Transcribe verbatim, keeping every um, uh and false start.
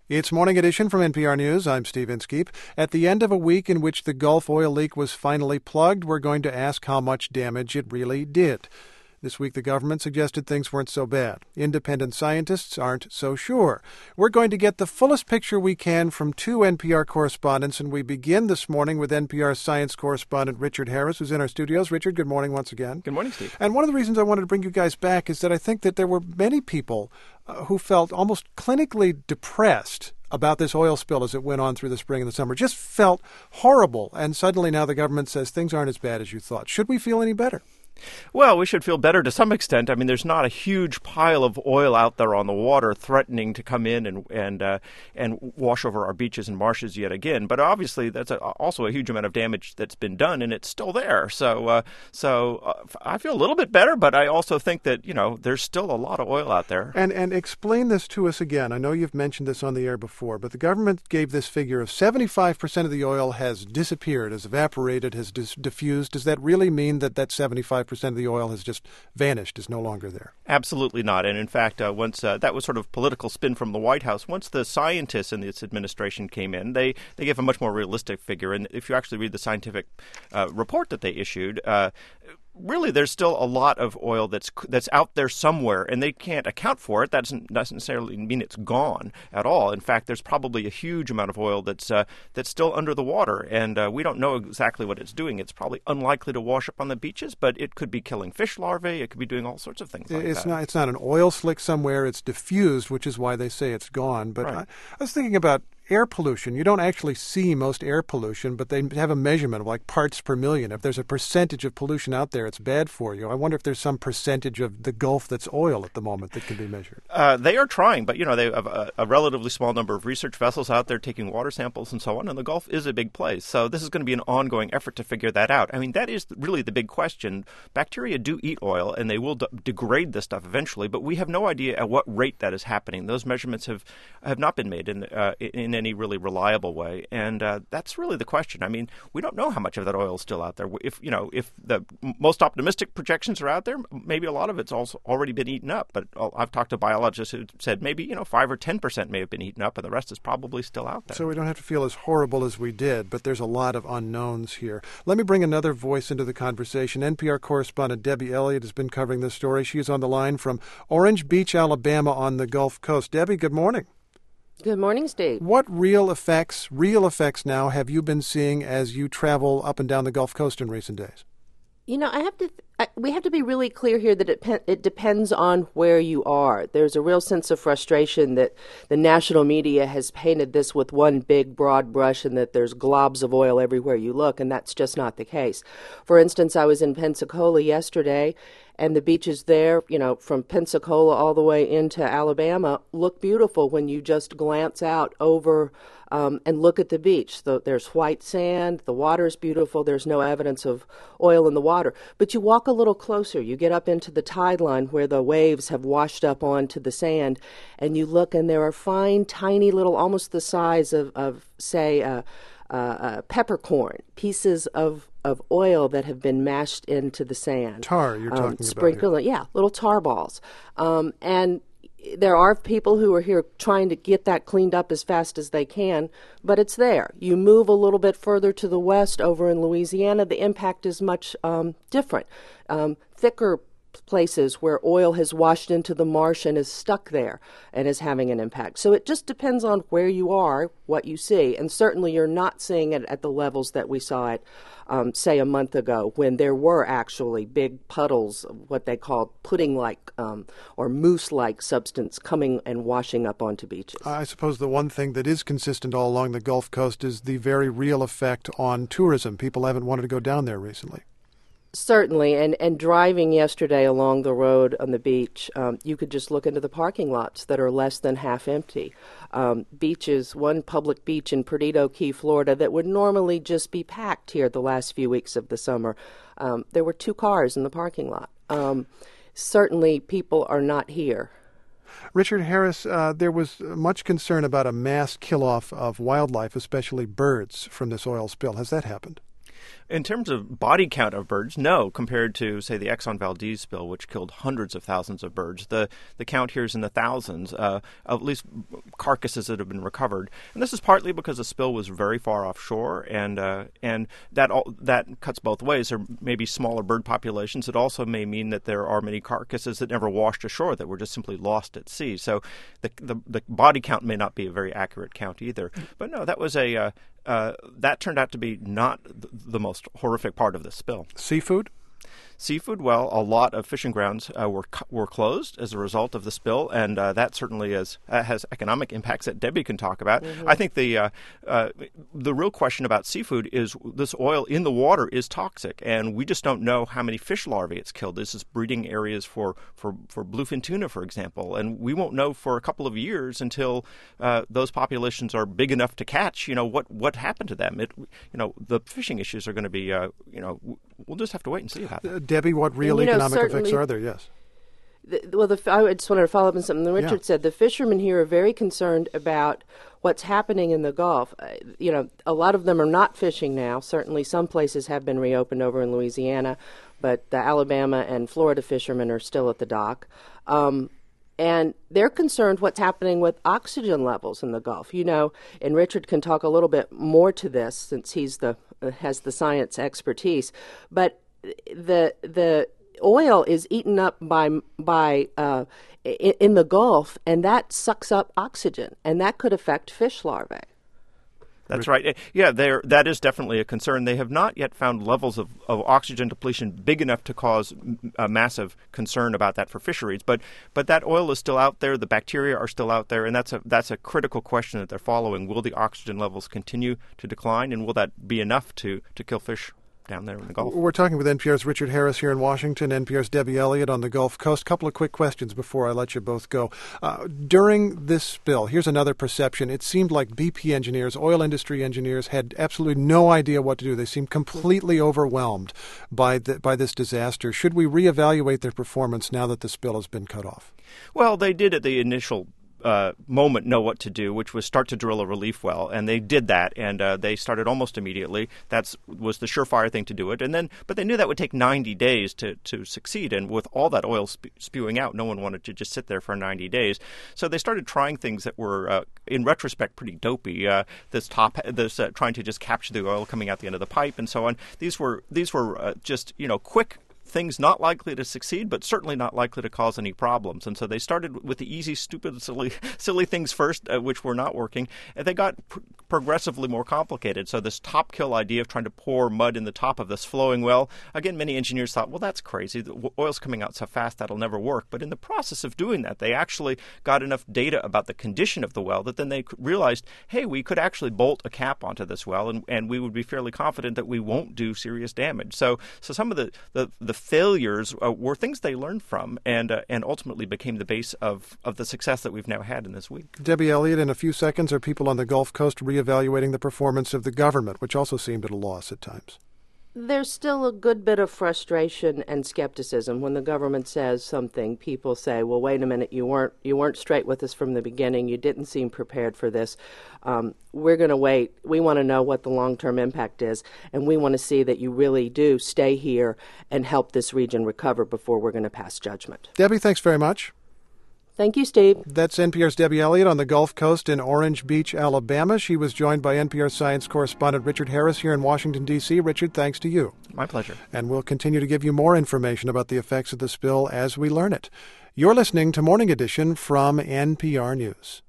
It's Morning Edition from N P R News. I'm Steve Inskeep. At the end of a week in which the Gulf oil leak was finally plugged, we're going to ask how much damage it really did. This week, the government suggested things weren't so bad. Independent scientists aren't so sure. We're going to get the fullest picture we can from two N P R correspondents, and we begin this morning with N P R science correspondent Richard Harris, who's in our studios. Richard, good morning once again. Good morning, Steve. And one of the reasons I wanted to bring you guys back is that I think that there were many people uh, who felt almost clinically depressed about this oil spill as it went on through the spring and the summer. Just felt horrible. And suddenly now the government says things aren't as bad as you thought. Should we feel any better? Well, we should feel better to some extent. I mean, there's not a huge pile of oil out there on the water threatening to come in and and uh, and wash over our beaches and marshes yet again. But obviously, that's a, also a huge amount of damage that's been done, and it's still there. So, uh, so uh, I feel a little bit better, but I also think that you know there's still a lot of oil out there. And and explain this to us again. I know you've mentioned this on the air before, but the government gave this figure of seventy-five percent of the oil has disappeared, has evaporated, has dis- diffused. Does that really mean that that seventy-five percent of the oil has just vanished, is no longer there? Absolutely not. And in fact, uh, once uh, that was sort of political spin from the White House. Once the scientists in this administration came in, they, they gave a much more realistic figure. And if you actually read the scientific uh, report that they issued, uh, really, there's still a lot of oil that's that's out there somewhere, and they can't account for it. That doesn't, doesn't necessarily mean it's gone at all. In fact, there's probably a huge amount of oil that's uh, that's still under the water, and uh, we don't know exactly what it's doing. It's probably unlikely to wash up on the beaches, but it could be killing fish larvae. It could be doing all sorts of things like it's that. Not, it's not an oil slick somewhere. It's diffused, which is why they say it's gone. But Right. I, I was thinking about air pollution. You don't actually see most air pollution, but they have a measurement of like parts per million. If there's a percentage of pollution out there, it's bad for you. I wonder if there's some percentage of the Gulf that's oil at the moment that can be measured. Uh, they are trying, but, you know, they have a, a relatively small number of research vessels out there taking water samples and so on, and the Gulf is a big place. So this is going to be an ongoing effort to figure that out. I mean, that is really the big question. Bacteria do eat oil, and they will de- degrade this stuff eventually, but we have no idea at what rate that is happening. Those measurements have, have not been made in, uh, in any really reliable way, and uh, that's really the question. I mean, we don't know how much of that oil is still out there. If, you know, if the most optimistic projections are out there, maybe a lot of it's also already been eaten up. But I've talked to biologists who said maybe, you know, five or ten percent may have been eaten up, and the rest is probably still out there. So we don't have to feel as horrible as we did, but there's a lot of unknowns here. Let me bring another voice into the conversation. N P R correspondent Debbie Elliott has been covering this story. She is on the line from Orange Beach, Alabama, on the Gulf Coast. Debbie, good morning. Good morning, Steve. What real effects, real effects now, have you been seeing as you travel up and down the Gulf Coast in recent days? You know, I have to. I, we have to be really clear here that it pe- it depends on where you are. There's a real sense of frustration that the national media has painted this with one big broad brush, and that there's globs of oil everywhere you look, and that's just not the case. For instance, I was in Pensacola yesterday, and the beaches there, you know, from Pensacola all the way into Alabama, look beautiful when you just glance out over um, and look at the beach. So there's white sand, the water's beautiful, there's no evidence of oil in the water. But you walk a little closer, you get up into the tide line where the waves have washed up onto the sand, and you look, and there are fine, tiny little, almost the size of, of say, uh, uh, uh, peppercorn, pieces of of oil that have been mashed into the sand. Tar, you're talking um, about sprinkle, yeah, little tar balls. Um, and there are people who are here trying to get that cleaned up as fast as they can, but it's there. You move a little bit further to the west over in Louisiana, the impact is much um, different. Um, thicker places where oil has washed into the marsh and is stuck there and is having an impact. So it just depends on where you are, what you see. And certainly you're not seeing it at the levels that we saw it, um, say, a month ago, when there were actually big puddles of what they called pudding-like um, or mousse-like substance coming and washing up onto beaches. I suppose the one thing that is consistent all along the Gulf Coast is the very real effect on tourism. People haven't wanted to go down there recently. Certainly, and, and driving yesterday along the road on the beach, um, you could just look into the parking lots that are less than half empty. Um, beaches, one public beach in Perdido Key, Florida, that would normally just be packed here the last few weeks of the summer. Um, there were two cars in the parking lot. Um, certainly, people are not here. Richard Harris, uh, there was much concern about a mass kill-off of wildlife, especially birds, from this oil spill. Has that happened? In terms of body count of birds, no, compared to, say, the Exxon Valdez spill, which killed hundreds of thousands of birds. The the count here is in the thousands, uh, at least carcasses that have been recovered. And this is partly because the spill was very far offshore, and uh, and that all, that cuts both ways. There may be smaller bird populations. It also may mean that there are many carcasses that never washed ashore that were just simply lost at sea. So the the, the body count may not be a very accurate count either. But no, that was a... Uh, Uh, that turned out to be not th- the most horrific part of the spill. Seafood? Seafood, well, a lot of fishing grounds uh, were were closed as a result of the spill, and uh, that certainly is, uh, has economic impacts that Debbie can talk about. Mm-hmm. I think the uh, uh, the real question about seafood is this oil in the water is toxic, and we just don't know how many fish larvae it's killed. This is breeding areas for, for, for bluefin tuna, for example, and we won't know for a couple of years until uh, those populations are big enough to catch, you know, what, what happened to them. It, you know, the fishing issues are going to be, uh, you know, we'll just have to wait and see about that. Uh, Debbie, what real and, you know, economic effects are there? Yes. The, well, the, I just wanted to follow up on something that Richard yeah. said. The fishermen here are very concerned about what's happening in the Gulf. Uh, you know, a lot of them are not fishing now. Certainly some places have been reopened over in Louisiana, but the Alabama and Florida fishermen are still at the dock. Um, And they're concerned what's happening with oxygen levels in the Gulf. You know, and Richard can talk a little bit more to this since he's the uh, has the science expertise. But the the oil is eaten up by by uh, in, in the Gulf, and that sucks up oxygen, and that could affect fish larvae. That's right. Yeah, there. That is definitely a concern. They have not yet found levels of, of oxygen depletion big enough to cause a massive concern about that for fisheries. But but that oil is still out there. The bacteria are still out there, and that's a that's a critical question that they're following. Will the oxygen levels continue to decline, and will that be enough to, to kill fish down there in the Gulf? We're talking with N P R's Richard Harris here in Washington, N P R's Debbie Elliott on the Gulf Coast. Couple of quick questions before I let you both go. Uh, during this spill, here's another perception. It seemed like B P engineers, oil industry engineers, had absolutely no idea what to do. They seemed completely overwhelmed by the, by this disaster. Should we reevaluate their performance now that the spill has been cut off? Well, they did at the initial Uh, moment know what to do, which was start to drill a relief well, and they did that, and uh, they started almost immediately. That was the surefire thing to do it, and then but they knew that would take ninety days to, to succeed, and with all that oil sp- spewing out, no one wanted to just sit there for ninety days. So they started trying things that were, uh, in retrospect, pretty dopey. Uh, this top, this uh, trying to just capture the oil coming out the end of the pipe, and so on. These were these were uh, just you know quick things not likely to succeed, but certainly not likely to cause any problems. And so they started with the easy, stupid, silly, silly things first, uh, which were not working, and they got pr- progressively more complicated. So this top kill idea of trying to pour mud in the top of this flowing well, again, many engineers thought, well, that's crazy. The oil's coming out so fast that'll never work. But in the process of doing that, they actually got enough data about the condition of the well that then they realized, hey, we could actually bolt a cap onto this well, and, and we would be fairly confident that we won't do serious damage. So, so some of the the, the failures uh, were things they learned from, and uh, and ultimately became the base of, of the success that we've now had in this week. Debbie Elliott, in a few seconds, are people on the Gulf Coast reevaluating the performance of the government, which also seemed at a loss at times? There's still a good bit of frustration and skepticism when the government says something. People say, "Well, wait a minute, you weren't you weren't straight with us from the beginning. You didn't seem prepared for this. Um, we're going to wait. We want to know what the long-term impact is, and we want to see that you really do stay here and help this region recover before we're going to pass judgment." Debbie, thanks very much. Thank you, Steve. That's N P R's Debbie Elliott on the Gulf Coast in Orange Beach, Alabama. She was joined by N P R science correspondent Richard Harris here in Washington, D C Richard, thanks to you. My pleasure. And we'll continue to give you more information about the effects of the spill as we learn it. You're listening to Morning Edition from N P R News.